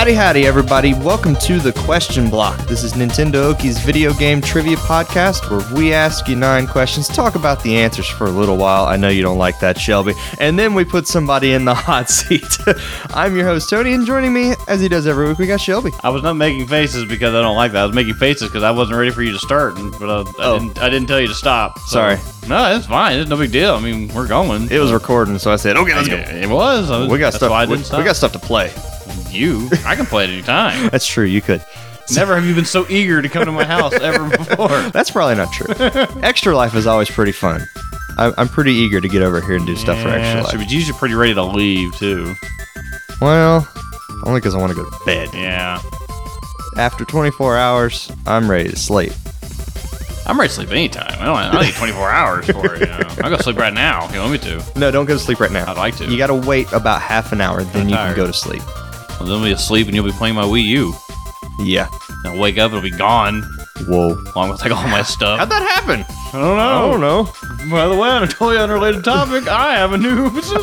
Howdy, everybody. Welcome to the Question Block. This is Nintendo Oki's video game trivia podcast where we ask you 9 questions, talk about the answers for a little while. I know you don't like that, Shelby. And then we put somebody in the hot seat. I'm your host, Tony, and joining me, as he does every week, we got Shelby. I was not making faces because I don't like that. I was making faces because I wasn't ready for you to start, but I didn't tell you to stop. So. Sorry. No, it's fine. It's no big deal. I mean, we're going. It was recording, so I said, okay, let's go. It was. We got stuff. We got stuff to play. I can play it anytime. That's true. You could. Never have you been so eager to come to my house ever before. That's probably not true. Extra Life is always pretty fun. I'm pretty eager to get over here and do stuff for Extra Life. But usually pretty ready to leave, too. Well, only because I want to go to bed. Yeah. After 24 hours, I'm ready to sleep. I'm ready to sleep anytime. I don't need 24 hours for it. I'll go sleep right now if you want me to. No, don't go to sleep right now. I'd like to. You got to wait about half an hour, then you can go to sleep. Well, then I'll be asleep and you'll be playing my Wii U. Yeah. And I'll wake up, it'll be gone. Whoa. Along with all my stuff. How'd that happen? I don't know. By the way, on a totally unrelated topic, I have a new system.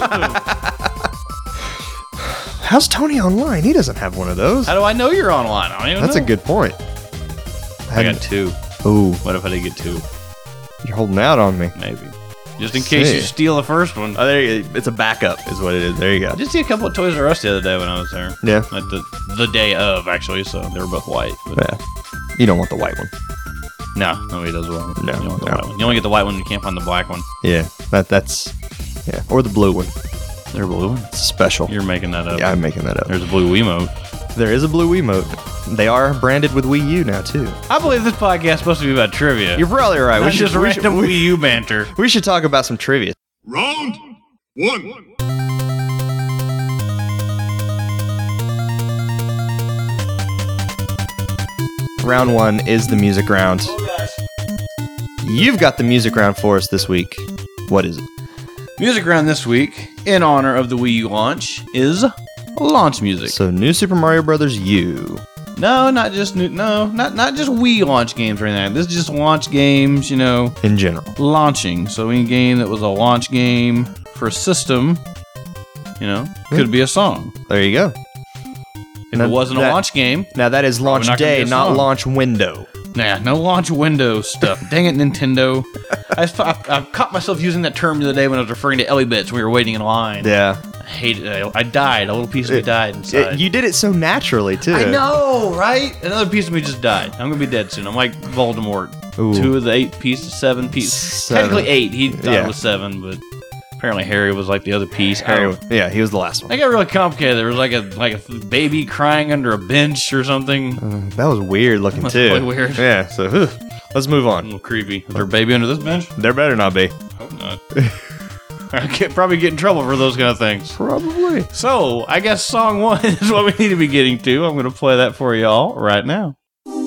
How's Tony online? He doesn't have one of those. How do I know you're online? I don't even know. That's a good point. I got 2. Ooh. What if I did get 2? You're holding out on me. Maybe. Just in case you steal the first one. Oh, there you go. It's a backup is what it is. There you go. I did see a couple of Toys R Us the other day when I was there. Yeah. Like the day of, actually, so they were both white. But Yeah. You don't want the white one. No, nobody does well. No, you don't want the white one. You only get the white one, you can't find the black one. Yeah. That's... Yeah. Or the blue one. They're blue one? It's special. You're making that up. Yeah, I'm making that up. There's a blue Wiimote. There is a blue Wiimote. They are branded with Wii U now, too. I believe this podcast is supposed to be about trivia. You're probably right. Not just random Wii U banter. We should talk about some trivia. Round 1. Round 1 is the music round. You've got the music round for us this week. What is it? Music round this week, in honor of the Wii U launch, is launch music. So, New Super Mario Brothers U. No, not just new. No, not just Wii launch games or anything. This is just launch games, In general. launching. So any game that was a launch game for a system, could be a song. There you go. If it wasn't a launch game, Now, that is launch not gonna day, be a not song. launch window. nah, no launch window stuff. Dang it, Nintendo. I caught myself using that term the other day when I was referring to Ellie Bits when we were waiting in line. Yeah. I hated it. I died. A little piece of me died inside. You did it so naturally, too. I know, right? Another piece of me just died. I'm gonna be dead soon. I'm like Voldemort. Ooh. 2 of the 8 pieces, 7 pieces. 7. Technically 8. He thought Yeah. it was 7, but apparently Harry was like the other piece. Yeah, he was the last one. It got really complicated. There was like a baby crying under a bench or something. That was weird looking, That's too. really weird. Yeah, so let's move A on. little creepy. Is there a baby under this bench? There better not be. Hope not. I could probably get in trouble for those kind of things. Probably. So, I guess song 1 is what we need to be getting to. I'm going to play that for y'all right now.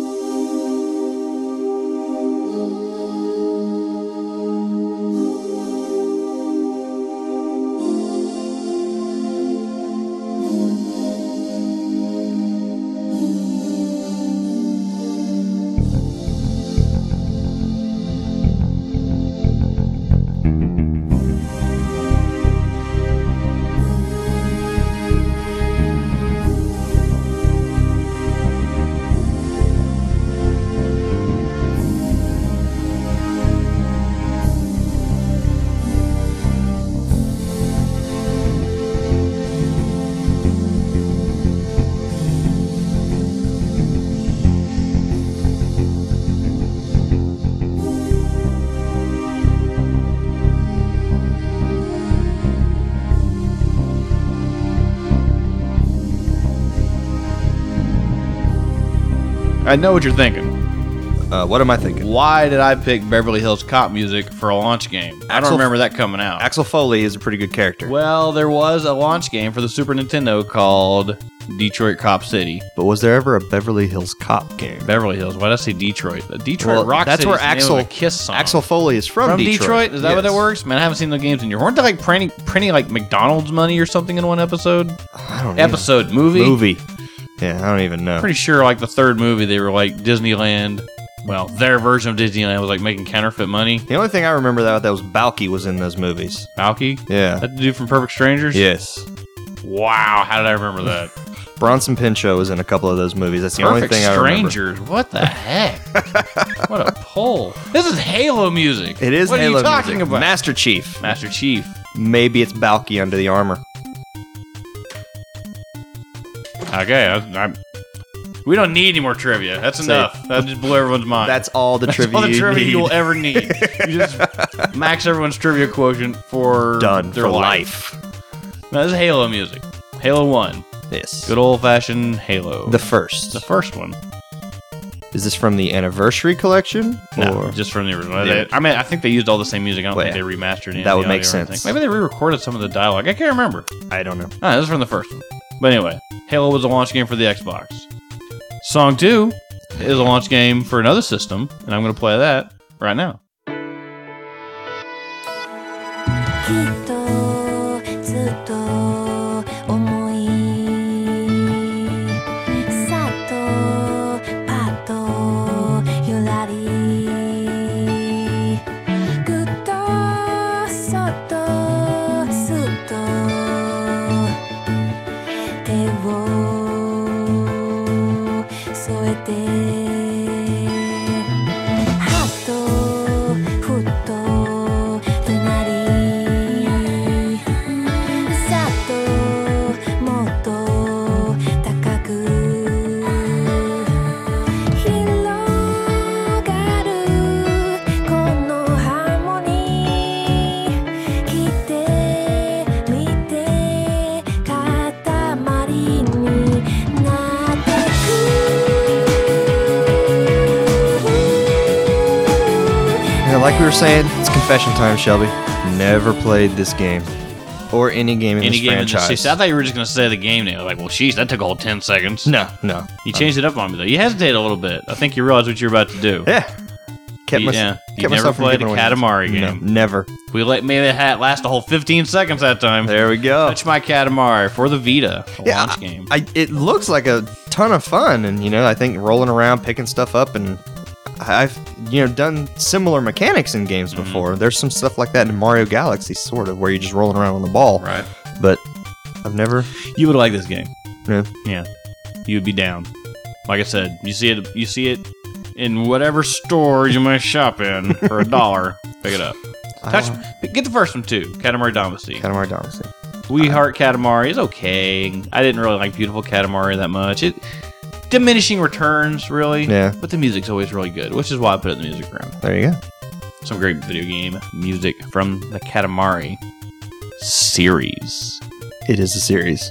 I know what you're thinking. What am I thinking? Why did I pick Beverly Hills Cop music for a launch game? I don't remember that coming out. Axel Foley is a pretty good character. Well, there was a launch game for the Super Nintendo called Detroit Cop City. But was there ever a Beverly Hills Cop game? Beverly Hills. Why did I say Detroit? Detroit Well, Rock that's City. where is the name of a Kiss song. Axel Foley is from Detroit. Is that what that works? Man, I haven't seen the games in years. Weren't they like printing like McDonald's money or something in one episode? I don't Movie. Yeah, I don't even know. Pretty sure like the third movie they were like Disneyland. Well, their version of Disneyland was like making counterfeit money. The only thing I remember that was Balky was in those movies. Balky? Yeah. That the dude from Perfect Strangers? Yes. Wow, how did I remember that? Bronson Pinchot was in a couple of those movies. That's the only Perfect thing I remember. Strangers. What the heck? What a pull. This is Halo music. It is what Halo are you talking music. about? Master Chief. Master Chief. Maybe it's Balky under the armor. Okay, we don't need any more trivia. That's enough. That just blew everyone's mind. That's all the trivia all the you trivia need. you'll ever need. You just max everyone's trivia quotient for Done their for life. No, this is Halo music. Halo 1. Yes. Good old-fashioned Halo. The first. The first one. Is this from the Anniversary Collection? No, Or- just from the original. Yeah. I think they used all the same music. I don't Well, think they remastered any that of would the make audio or anything. sense. Maybe they re-recorded some of the dialogue. I can't remember. I don't know. This is from the first one. But anyway, Halo was a launch game for the Xbox. Song 2 is a launch game for another system, and I'm going to play that right now. きっとずっと思いさっとパッとゆらりぐっとそっとすっと手を添えてはっとふっとさっともっと高く広がるこのハーモニー来てみて塊になってく Yeah, like we were saying, it's confession time, Shelby. Never played this game. Or any game in Any this game in the franchise. series. I thought you were just going to say the game name. I was like, well, sheesh, that took a whole 10 seconds. No. You changed it up on me, though. You hesitated a little bit. I think you realized what you were about to do. Yeah. Kept You myself never from played a giving away Katamari names. game. No, never. We made it last a whole 15 seconds that time. There we go. Touch My Katamari for the Vita, a launch game. It looks like a ton of fun, and I think rolling around, picking stuff up, and I've done similar mechanics in games Mm-hmm. before. There's some stuff like that in Mario Galaxy, sort of, where you're just rolling around on the ball. Right. But I've never. You would like this game. Yeah. Yeah. You would be down. Like I said, you see it in whatever store you might shop in for $1. Pick it up. Get the first one too. Katamari Damacy. Katamari Damacy. We Heart Katamari is okay. I didn't really like Beautiful Katamari that much. It diminishing returns, really. Yeah. But the music's always really good, which is why I put it in the music room. There you go. Some great video game music from the Katamari series. It is a series.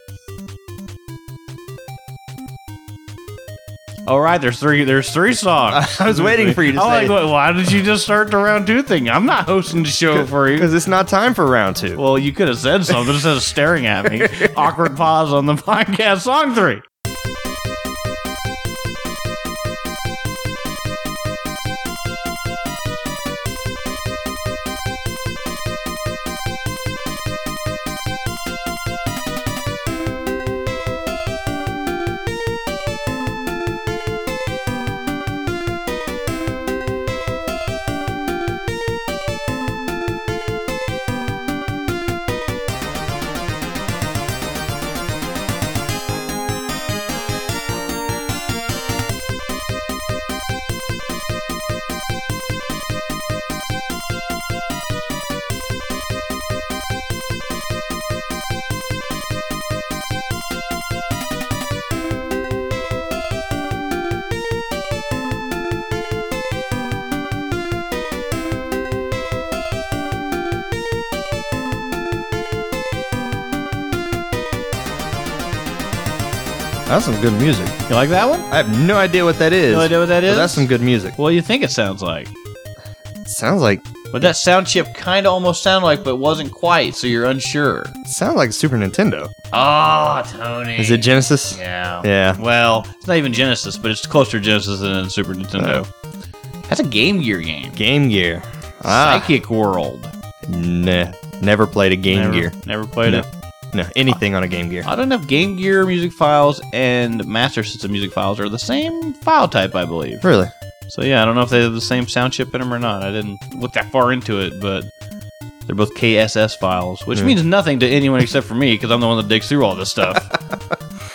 All right, there's three songs. I was waiting for you to I'm say like, why did you just start the round 2 thing? I'm not hosting the show for you. Because it's not time for round 2. Well, you could have said something instead of staring at me. Awkward pause on the podcast. Song 3. That's some good music. You like that one? I have no idea what that is. No idea what that but is? that's some good music. What do you think it sounds like? Sounds like That sound chip kind of almost sounded like, but wasn't quite, so you're unsure. Super Nintendo. Oh, Tony. Is it Genesis? Yeah. Yeah. Well, it's not even Genesis, but it's closer to Genesis than Super Nintendo. That's a Game Gear game. Game Gear. Psychic World. Nah. Never played a Game Gear. Never played No. it. No, anything on a Game Gear. I don't know if Game Gear music files and Master System music files are the same file type, I believe. Really? So yeah, I don't know if they have the same sound chip in them or not. I didn't look that far into it, but they're both KSS files, which means nothing to anyone except for me because I'm the one that digs through all this stuff.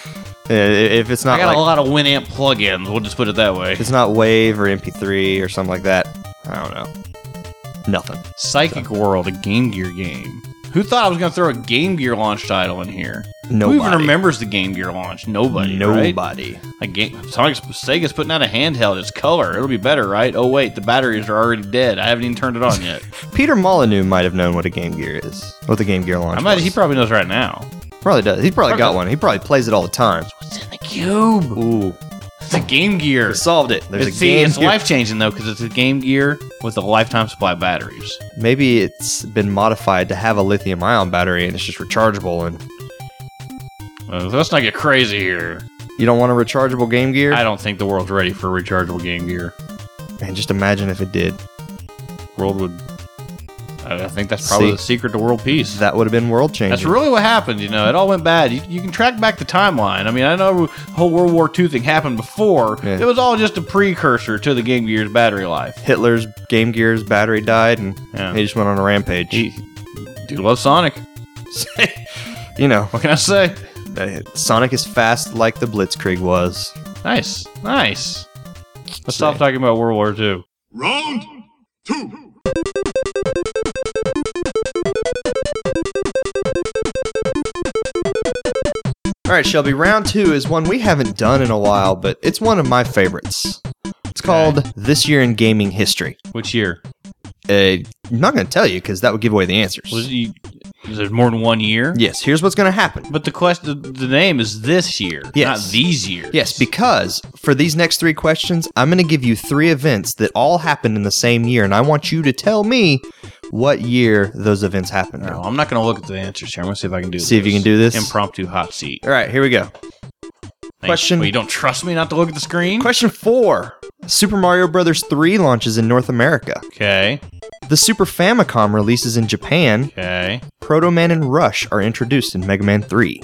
If it's I not got like, a lot of Winamp plugins. We'll just put it that way. if it's not Wave or MP3 or something like that, I don't know. Nothing. Psychic World, a Game Gear game. Who thought I was going to throw a Game Gear launch title in here? Nobody. Who even remembers the Game Gear launch? Nobody. Right? Nobody. Sega's putting out a handheld. It's color. It'll be better, right? Oh wait, the batteries are already dead. I haven't even turned it on yet. Peter Molyneux might have known what a Game Gear is. What the Game Gear launch was. He probably knows right now. Probably does. He probably got one. He probably plays it all the time. What's in the cube? Ooh. It's a Game Gear. We solved it. There's a See, Game it's Gear. life changing though because it's a Game Gear with a lifetime supply of batteries. Maybe it's been modified to have a lithium-ion battery and it's just rechargeable. And Let's not get crazy here. you don't want a rechargeable Game Gear? I don't think the world's ready for a rechargeable Game Gear. Man, just imagine if it did. World would. I think that's probably See, the secret to world peace. That would have been world-changing. That's really what happened. It all went bad. You can track back the timeline. I mean, I know the whole World War II thing happened before. Yeah. It was all just a precursor to the Game Gear's battery life. Hitler's Game Gear's battery died and Yeah. he just went on a rampage. Dude loves Sonic. You know, What can I say? Sonic is fast like the Blitzkrieg was. Nice. Let's stop talking about World War II. Round 2. All right, Shelby, round 2 is one we haven't done in a while, but it's one of my favorites. It's called This Year in Gaming History. Which year? I'm not going to tell you because that would give away the answers. Is there more than 1 year? Yes, here's what's going to happen. But the name is this year, Yes. not these years. Yes, because for these next 3 questions, I'm going to give you 3 events that all happened in the same year, and I want you to tell me what year those events happened. No, I'm not going to look at the answers here. I'm going to see if I can do this. See if you can do this. Impromptu hot seat. All right, here we go. Thanks. Question- Well, you don't trust me not to look at the screen? Question 4. Super Mario Bros. 3 launches in North America. Okay. The Super Famicom releases in Japan. Okay. Proto Man and Rush are introduced in Mega Man 3.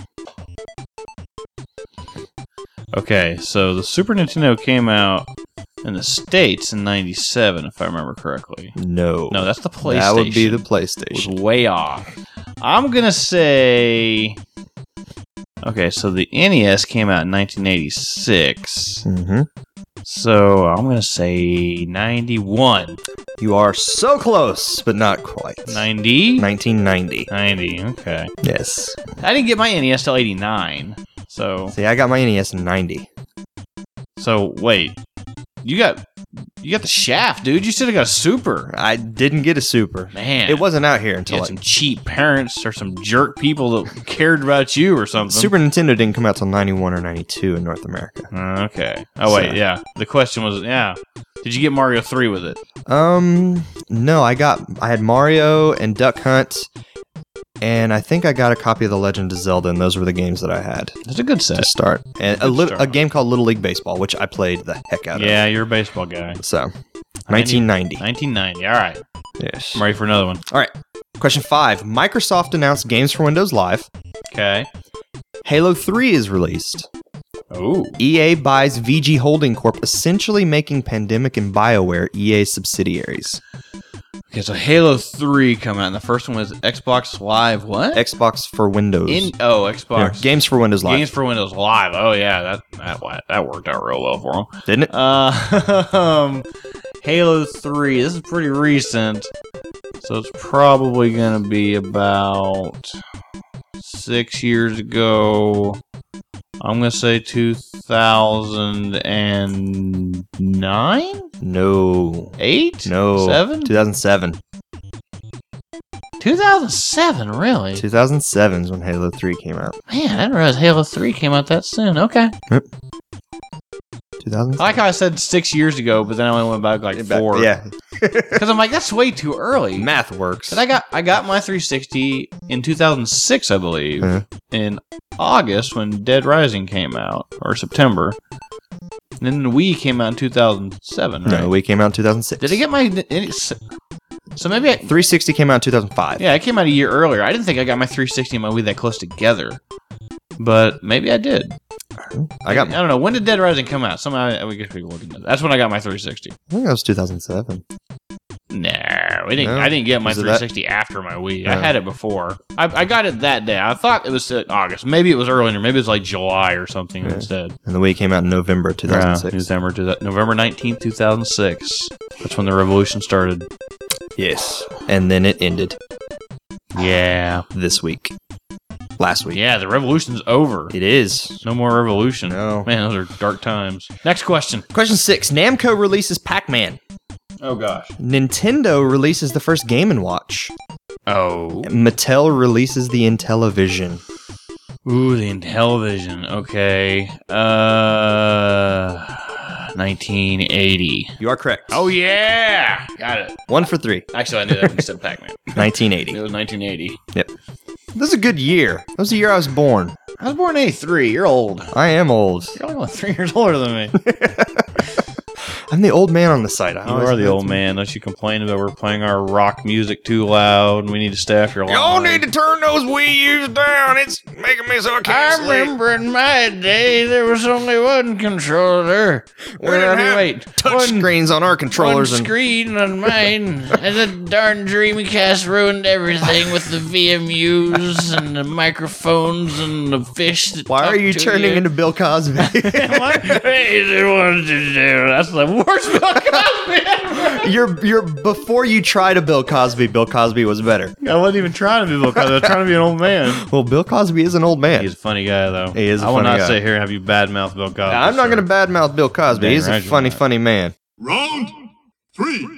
Okay, so the Super Nintendo came out in the States in 97, if I remember correctly. No. No, that's the PlayStation. That would be the Was PlayStation. way off. I'm going to say... Okay, so the NES came out in 1986. Mm-hmm. So I'm going to say 91. You are so close, but not quite. 90? 1990. 90, okay. Yes. I didn't get my NES till 89. So See, I got my NES in 90. wait. You got the Shaft, dude. You should have got a Super. I didn't get a Super. Man. It wasn't out here You until had like some cheap parents or some jerk people that cared about you or something. Super Nintendo didn't come out till 91 or 92 in North America. Okay. Oh, wait, So- yeah. The question was, did you get Mario 3 with it? No, I had Mario and Duck Hunt, and I think I got a copy of The Legend of Zelda, and those were the games that I had It's a good to set. start. And Good start. a game called Little League Baseball, which I played the heck out of. Yeah, you're a baseball guy. So, 1990. 1990. All right. Yes. I'm ready for another one. All right. Question 5. Microsoft announced games for Windows Live. Okay. Halo 3 is released. Oh. EA buys VG Holding Corp, essentially making Pandemic and BioWare EA's subsidiaries. Okay, so Halo 3 come out, and the first one was Xbox Live. What? Xbox for Windows. Xbox. Yeah, games for Windows Live. Games for Windows Live. Oh yeah, that worked out real well for them. Didn't it? Halo 3. This is pretty recent, so it's probably gonna be about 6 years ago. I'm gonna say 2009, No. 8, No. 7, 2007. 2007. Really? 2007 is when Halo 3 came out. Man, I didn't realize Halo 3 came out that soon. Okay. 2007. I like how I said 6 years ago, but then I only went back like 4. Yeah. Because I'm like, that's way too early. Math works. But I got my 360 in 2006, I believe, in August when Dead Rising came out, or September. And then the Wii came out in 2007, right? No, we came out in 2006. Did I get my... So maybe 360 came out in 2005. Yeah, it came out a year earlier. I didn't think I got my 360 and my Wii that close together. But maybe I did. I don't know. When did Dead Rising come out? Somehow we could look into that. That's when I got my 360. think that was 2007. No. we didn't. No? I didn't get my Was it that- 360 after my Wii. No. I had it before. I got it that day. I thought it was August. Maybe it was earlier. Maybe it was like July or something instead. And the Wii came out in November 2006. November 19th, 2006. That's when the revolution started. Yes. And then it ended Yeah. this week. Last week. Yeah, the revolution's over. It is. No more revolution. No. Man, those are dark times. Next question. Question 6. Namco releases Pac-Man. Oh, gosh. Nintendo releases the first Game & Watch. Oh. Mattel releases the Intellivision. Ooh, the Intellivision. Okay. 1980. You are correct. Oh, yeah! Got it. 1 for 3. Actually, I knew that when you said Pac-Man. 1980. It was 1980. Yep. That was a good year. That was the year I was born. I was born in 83. You're old. I am old. You're only 3 years older than me. I'm the old man on the site. You are the old man. Don't you complain about we're playing our rock music too loud and we need to stay after a Y'all need to turn those Wii U's down. It's making me so I can't sleep. remember in my day there was only one controller. We didn't have touch screens on our controllers. One And screen on mine, and the darn Dreamcast ruined everything with the VMUs and the microphones and the fish. That why are talk you to turning you. into Bill Cosby? What? Hey, they wanted to do. That's the worst Bill Cosby ever. you're before you try to Bill Cosby was better. I wasn't even trying to be Bill Cosby. I was trying to be an old man. Well, Bill Cosby is an old man. He's a funny guy, though. He is a I will funny not guy. sit here and have you badmouth Bill Cosby. I'm not going to badmouth Bill Cosby. Dang He's right a you're funny, not. funny man. Round 3.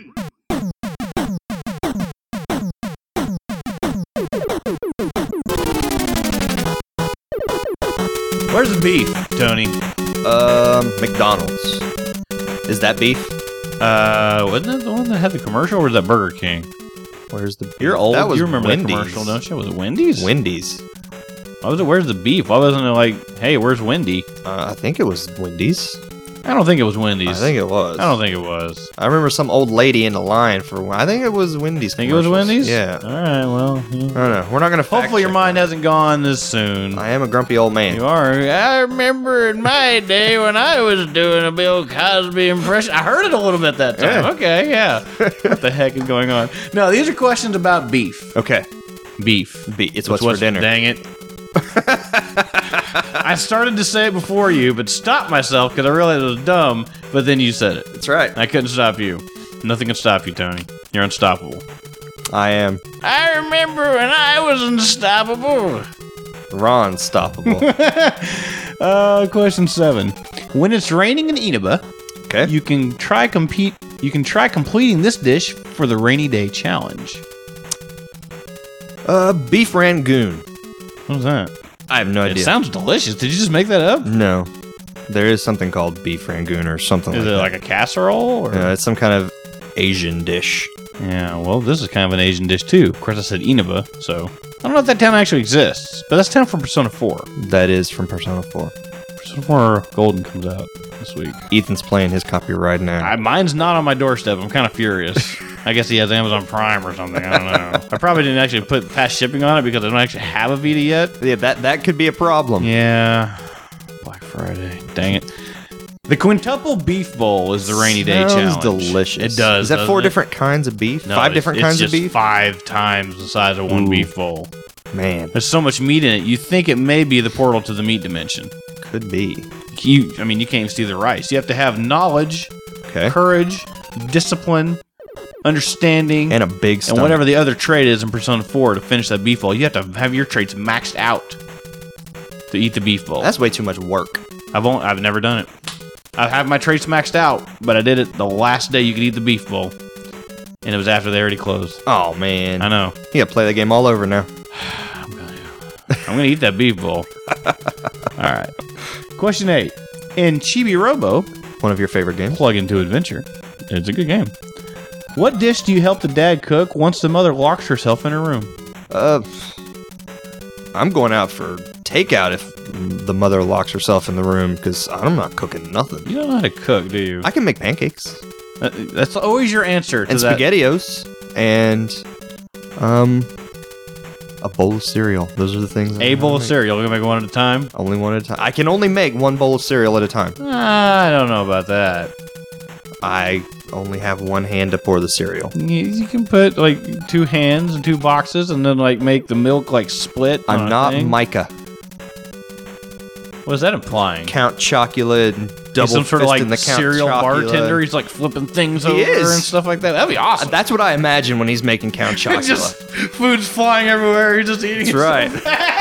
Where's the beef, Tony? McDonald's. Is that beef? Wasn't that the one that had the commercial, or was that Burger King? Where's the? You're old. That was you remember Wendy's. that commercial, don't you? Was it Wendy's? Wendy's. Why was it? Where's the beef? Why wasn't it like, hey, where's Wendy? I think it was Wendy's. I don't think it was Wendy's. I think it was. I don't think it was. I remember some old lady in the line for. I think it was Wendy's. Think it was commercials. Wendy's? Yeah. All right. Well, I don't know. We're not gonna. hopefully your mind hasn't gone this soon. I am a grumpy old man. You are. I remember in my day when I was doing a Bill Cosby impression. I heard it a little bit that time. Yeah. Okay, yeah. What the heck is going on? No, these are questions about beef. Okay. Beef. It's what's for dinner. Dang it. I started to say it before you, but stopped myself because I realized it was dumb, but then you said it. That's right. I couldn't stop you. Nothing can stop you, Tony. You're unstoppable. I am I remember when I was unstoppable. Ron Stoppable. Question 7. When it's raining in Inaba, Okay. you can try completing this dish for the rainy day challenge. Beef rangoon. What was that? I have no It idea. sounds delicious. Did you just make that up? No. There is something called beef rangoon or something Is like it that. like a casserole? Or? It's some kind of Asian dish. Yeah, well, this is kind of an Asian dish too. Of course, I said Inaba, so I don't know if that town actually exists, but that's town from Persona 4. That is from Persona 4. Persona 4 Golden comes out this week. Ethan's playing his copy right now. Mine's not on my doorstep. I'm kind of furious. I guess he has Amazon Prime or something. I don't know. I probably didn't actually put fast shipping on it because I don't actually have a Vita yet. Yeah, that could be a problem. Yeah. Black Friday. Dang it. The quintuple beef bowl is the rainy day Sounds challenge. delicious. It does. Is that doesn't 4 it? different kinds of beef? No, 5 different kinds of it's just beef? 5 times the size of one Ooh. beef bowl. Man, There's so much meat in it. You think it may be the portal to the meat dimension. could be. You can't even see the rice. You have to have knowledge, Okay. courage, discipline, understanding, And a big stomach. and whatever the other trait is in Persona 4 to finish that beef bowl. You have to have your traits maxed out to eat the beef bowl. That's way too much work. I've never done it. I have my traits maxed out, but I did it the last day you could eat the beef bowl, and it was after they already closed. Oh, man. I know. You gotta play the game all over now. I'm gonna eat that beef bowl. All right. Question 8. In Chibi Robo, One of your favorite games? Plug Into Adventure. It's a good game. What dish do you help the dad cook once the mother locks herself in her room? I'm going out for takeout if the mother locks herself in the room because I'm not cooking nothing. You don't know how to cook, do you? I can make pancakes That's always your answer to and that. SpaghettiOs and a bowl of cereal. Those are the things. A bowl of cereal. We're gonna make one at a time. Only one at a time. I can only make one bowl of cereal at a time. I don't know about that. I only have one hand to pour the cereal. You can put like 2 hands and 2 boxes, and then like make the milk like split. on I'm a not thing. Micah. What is that implying? Count Chocula and double He's some sort of like fisting the Count cereal Chocula. bartender. He's like flipping things over is. and stuff like that. That'd be awesome. That's what I imagine when he's making Count Chocula. Just food's flying everywhere. He's just eating. That's right.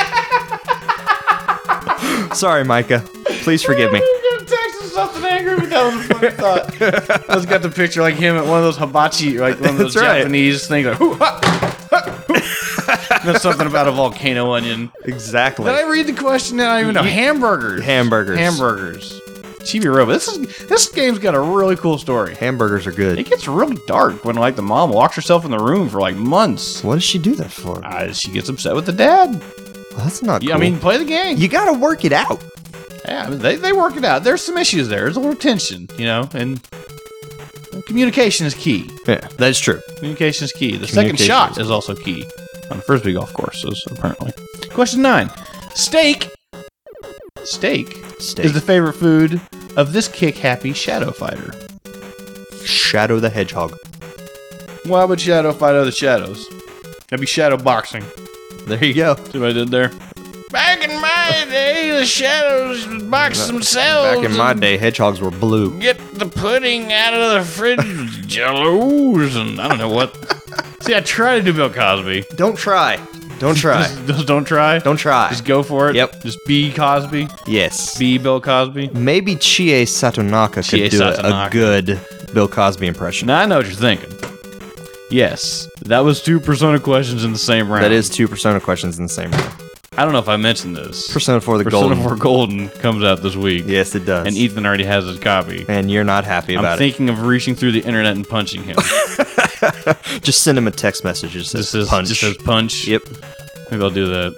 Sorry, Micah. Please forgive me. You got text or something angry, but that was a funny thought. I just got the picture like him at one of those hibachi, like one of those That's right. Japanese things. Like, hoo, ha, ha, hoo. There's something about a volcano onion. Exactly. Did I read the question? I don't even know. Hamburgers. Hamburgers. Hamburgers. Chibi Robo. This game's got a really cool story. Hamburgers are good. It gets really dark when like the mom locks herself in the room for like months. What does she do that for? She gets upset with the dad. Well, that's not cool. Yeah, I mean, play the game. you gotta work it out. Yeah, I mean, they work it out. There's some issues there. There's a little tension, and communication is key. Yeah, that is true. Communication is key. The second Communication shot is is also key on the Frisbee golf courses, apparently. Question 9. Steak is the favorite food of this kick-happy shadow fighter. Shadow the Hedgehog. Why would Shadow fight other shadows? That'd be shadow boxing. There you go. See what I did there? Back in my day, the shadows would box themselves. Back in my day, hedgehogs were blue. Get the pudding out of the fridge, jellos, and I don't know what. See, I try to do Bill Cosby. Don't try. Don't try. Just don't try. Don't try. Just go for it. Yep. Just be Cosby. Yes. Be Bill Cosby. Maybe Chie Satonaka Chie could do a Satonaka. good Bill Cosby impression. Now I know what you're thinking. Yes, that was 2 Persona questions in the same round. That is 2 Persona questions in the same round. I don't know if I mentioned this. Persona 4 the Persona Golden. 4 Golden comes out this week. Yes, it does. And Ethan already has his copy. And you're not happy I'm about it. thinking of reaching through the internet and punching him. Just send him a text message. It just says punch. Just says punch. Yep. Maybe I'll do that.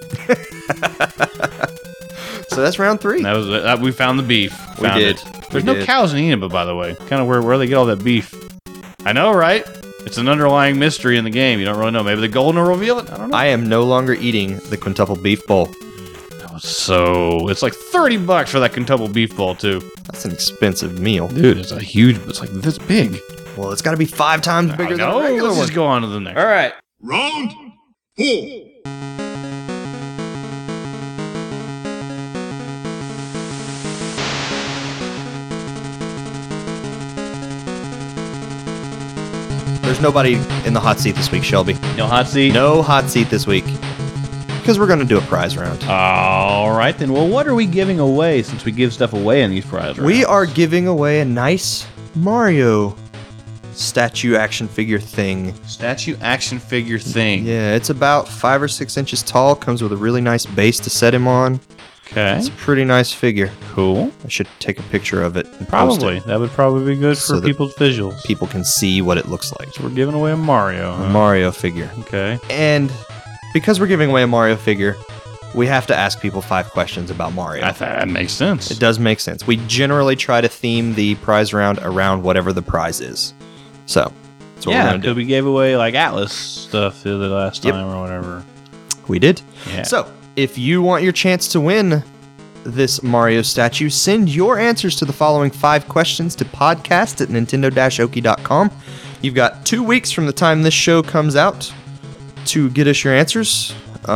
So that's round 3. That was we found the beef. We Found did. it. We There's no did. cows in Eneba, by the way. Kind of where they get all that beef. I know, right? It's an underlying mystery in the game. You don't really know. Maybe the Golden will reveal it. I don't know. I am no longer eating the quintuple beef bowl. So it's like $30 for that quintuple beef bowl too. That's an expensive meal. Dude, it's a huge. It's like this big. Well, it's got to be 5 times bigger than a No, regular let's one. just go on to the next. All right. Round 4. There's nobody in the hot seat this week, Shelby. No hot seat. No hot seat this week. Because we're going to do a prize round. All right then. Well, what are we giving away since we give stuff away in these prize rounds? We are giving away a nice Mario statue action figure thing. statue action figure thing. Yeah, it's about 5 or 6 inches tall. Comes with a really nice base to set him on. Okay. It's a pretty nice figure. Cool. I should take a picture of it and post Probably. it. That would probably be good So for that people's visuals. People can see what it looks like. So we're giving away a Mario. A Huh? Mario figure. Okay. And because we're giving away a Mario figure, we have to ask people 5 questions about Mario. That makes sense. It does make sense. We generally try to theme the prize round around whatever the prize is. So, that's what we're Yeah, going to because do. we gave away like Atlas stuff the last Yep. time or whatever. We did. Yeah. So, if you want your chance to win this Mario statue, send your answers to the following 5 questions to podcast@nintendo-oki.com. You've got 2 weeks from the time this show comes out to get us your answers.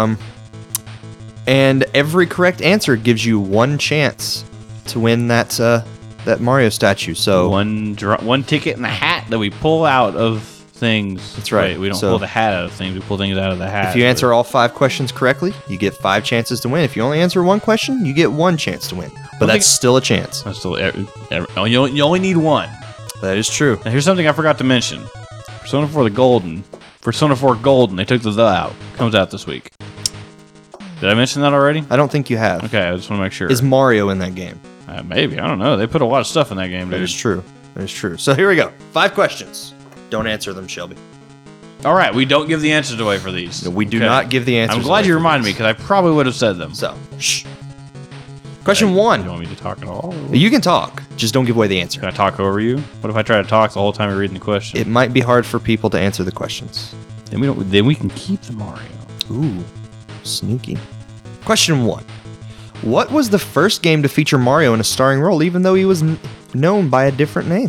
And every correct answer gives you 1 chance to win that Mario statue. So one ticket in the hat that we pull out of things. That's right. Wait, we don't So- pull the hat out of things. We pull things out of the hat. if you answer all 5 questions correctly, you get 5 chances to win. If you only answer 1 question, you get 1 chance to win. But One that's thing- still a chance. That's still, you only need 1. That is true. Now here's something I forgot to mention. Persona 4 the Golden. Persona 4 Golden. They took the out. Comes out this week. Did I mention that already? I don't think you have. Okay, I just want to make sure. Is Mario in that game? Maybe. I don't know. They put a lot of stuff in that game, That dude. is true. That is true. So here we go. 5 questions. Don't answer them, Shelby. All right, we don't give the answers away for these. We do Okay. not give the answers. I'm glad away you for reminded me these. because I probably would have said them. So, shh. Question You 1. want me to talk at all? You can talk. Just don't give away the answer. Can I talk over you? What if I try to talk the whole time you're reading the question? It might be hard for people to answer the questions. Then we can keep the Mario. Ooh, sneaky. Question 1. What was the first game to feature Mario in a starring role, even though he was known by a different name?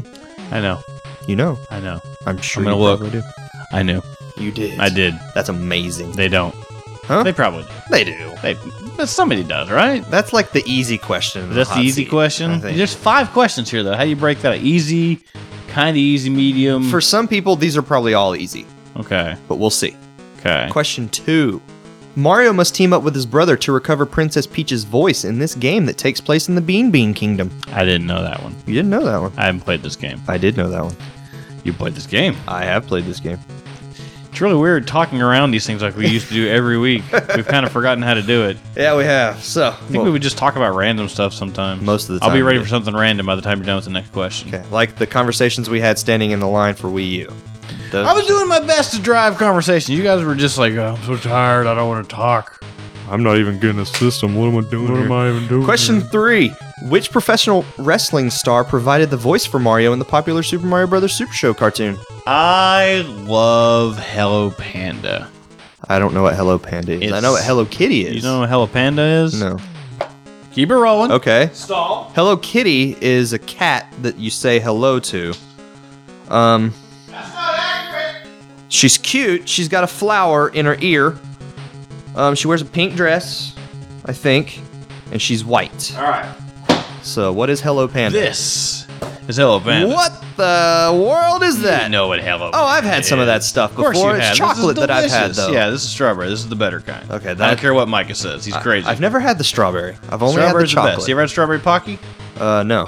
I know. You know. I know. I'm sure I'm gonna you look. probably do. I knew. You did. I did. That's amazing. They don't. Huh? They probably do. They do. But somebody does, right? That's like the easy question. That's the easy question. There's 5 questions here, though. How do you break that out? Easy, kind of easy, medium. For some people, these are probably all easy, Okay. but we'll see. Okay. Question 2. Mario must team up with his brother to recover Princess Peach's voice in this game that takes place in the Bean Bean Kingdom. I didn't know that one. You didn't know that one. I haven't played this game. I did know that one. You played this game. I have played this game. It's really weird talking around these things like we used to do every week. We've kind of forgotten how to do it. Yeah, we have. So, I think we would just talk about random stuff sometimes. Most of the I'll be time ready we for do. something random by the time you're done with the next question. okay, like the conversations we had standing in the line for Wii U. Those- I was doing my best to drive conversation. You guys were just like, oh, I'm so tired. I don't want to talk. I'm not even getting a system. What am I doing? What am I even doing? Question 3. Which professional wrestling star provided the voice for Mario in the popular Super Mario Bros. Super Show cartoon? I love Hello Panda. I don't know what Hello Panda is. I know what Hello Kitty is. You know what Hello Panda is? No. Keep it rolling. Okay. Stall. Hello Kitty is a cat that you say hello to. That's not accurate. She's cute. She's got a flower in her ear. She wears a pink dress, I think, and she's white. All right. So, what is Hello Panda? This is Hello Panda. What the world is that? You know what Hello Oh, I've Panda had some of that stuff Of course before. you have. It's This is chocolate that I've had, delicious. though. Yeah, this is strawberry. This is the better kind. Okay, I that- don't care what Micah says. He's crazy. I've never had the strawberry. I've only had the Strawberry's the chocolate. best. You ever had strawberry Pocky? No.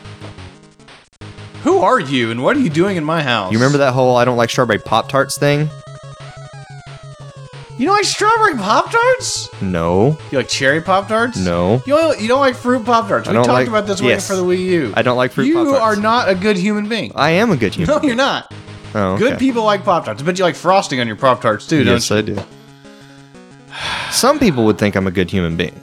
Who are you and what are you doing in my house? You remember that whole I don't like strawberry Pop-Tarts thing? You don't like strawberry Pop-Tarts? No. You like cherry Pop-Tarts? No. You don't like fruit Pop-Tarts. I We don't talked like- about this yes. waiting for the Wii U. I don't like fruit You Pop-Tarts. are not a good human being. I am a good human. No, you're not. Oh, Good okay. people like Pop-Tarts. I bet you like frosting on your Pop-Tarts too, Yes, don't you? I do. Some people would think I'm a good human being.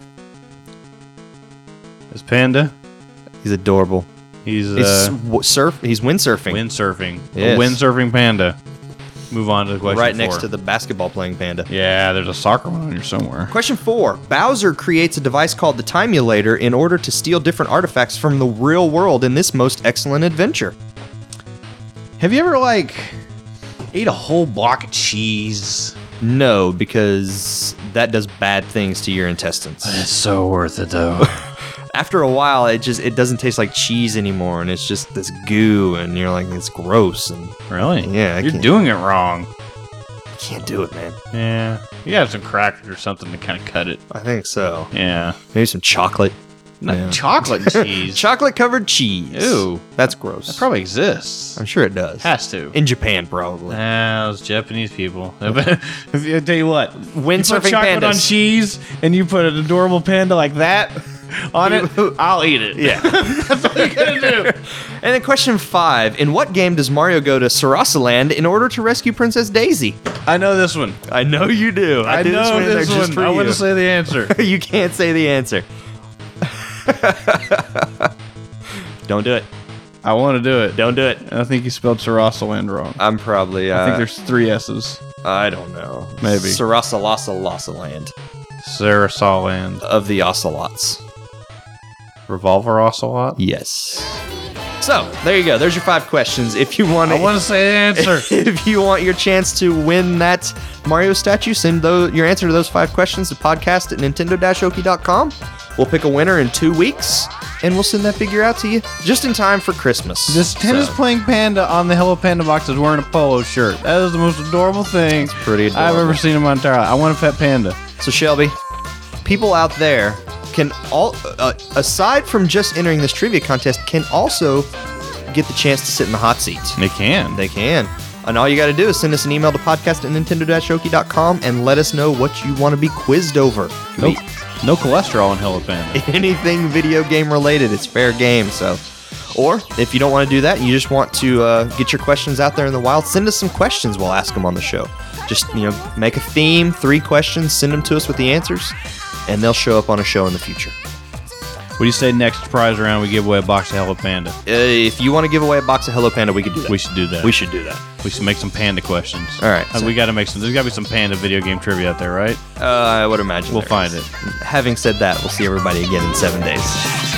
Is Panda? He's adorable. He's He's He's windsurfing. windsurfing. Yes. A windsurfing panda. Move on to question right 4. next to the basketball playing panda. Yeah, there's a soccer one on here somewhere. Question 4. Bowser creates a device called the Timulator in order to steal different artifacts from the real world in this most excellent adventure. Have you ever ate a whole block of cheese? No, because that does bad things to your intestines. It's so worth it though. After a while, it doesn't taste like cheese anymore, and it's just this goo, and you're like, it's gross, and Really? Yeah, I You're can't- doing it wrong. I can't do it, man. Yeah. You have some crackers or something to kind of cut it. I think so. Yeah. Maybe some chocolate. Not Yeah. chocolate cheese. Chocolate covered cheese. Ew. That's gross. That probably exists. I'm sure it does. Has to. In Japan, probably. Those Japanese people. If I tell you what, you put Windsurfing chocolate on pandas. cheese and you put an adorable panda like that on it, I'll eat it. Yeah. That's what you're gonna do. And then question 5. In what game does Mario go to Sarasaland in order to rescue Princess Daisy? I know this one. I know you do. I did know one in there this just one. for I want you. to say the answer. You can't say the answer. Don't do it. I want to do it. Don't do it. I think you spelled Sarasaland wrong. I'm probably. I think there's 3 S's. I don't know. Maybe. Sarasalasa-Land Sarasaland. of the Ocelots. Revolver Ocelot? Yes. So there you go. There's your 5 questions. If you want, I want to say the answer. if you want your chance to win that Mario statue, send your answer to those 5 questions to podcast@nintendo-oki.com. We'll pick a winner in 2 weeks, and we'll send that figure out to you just in time for Christmas. This tennis So, playing panda on the Hello Panda box is wearing a polo shirt. That is the most adorable thing pretty adorable. I've ever seen in my entire life. I want a pet panda. So Shelby, people out there can all, aside from just entering this trivia contest, can also get the chance to sit in the hot seats. They can. They can. And all you got to do is send us an email to podcast@nintendo-oki.com and let us know what you want to be quizzed over. No cholesterol in Hello Panda. Anything video game related, it's fair game. So, or if you don't want to do that, and you just want to get your questions out there in the wild, send us some questions. We'll ask them on the show. Just make a theme, 3 questions, send them to us with the answers, and they'll show up on a show in the future. What do you say next prize round we give away a box of Hello Panda? If you want to give away a box of Hello Panda, we could do that. We should do that. We should do that. We should make some panda questions. All right, so- We got to make some. There's got to be some panda video game trivia out there, right? I would imagine We'll there find is. it. Having said that, we'll see everybody again in 7 days.